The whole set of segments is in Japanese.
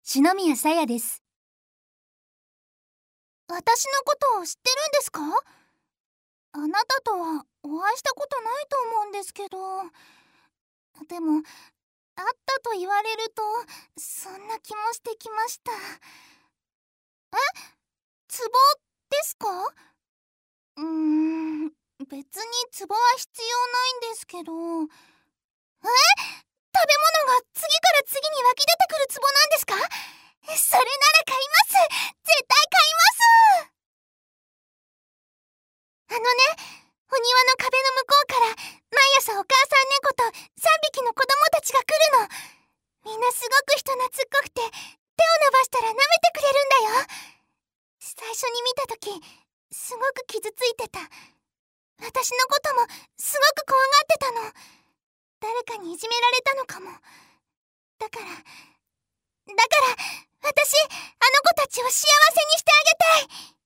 篠宮さやです。 私のことを知ってるんですか？あなたとはお会いしたことないと思うんですけど。でも、会ったと言われると、そんな気もしてきました。壺ですか？別に壺は必要ないんですけど。食べ物が次から次に湧き出てくる壺なんですか？それなら買います。絶対買います。お庭の壁の向こうから毎朝お母さん猫と3匹の子供たちが来るの。みんなすごく人懐っこくて、手を伸ばしたら舐めてくれるんだよ。最初に見た時すごく傷ついてた。私のこともすごく怖がってたの。誰かにいじめられたのかも。だから私、あの子たちを幸せにしてあげたい。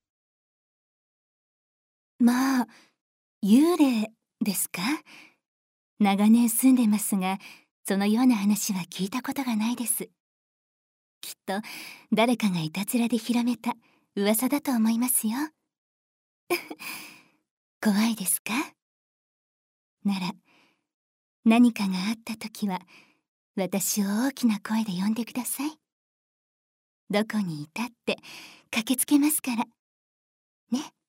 まあ、幽霊ですか？長年住んでますが、そのような話は聞いたことがないです。きっと誰かがいたずらで広めた噂だと思いますよ。怖いですか？なら、何かがあった時は私を大きな声で呼んでください。どこにいたって駆けつけますからね。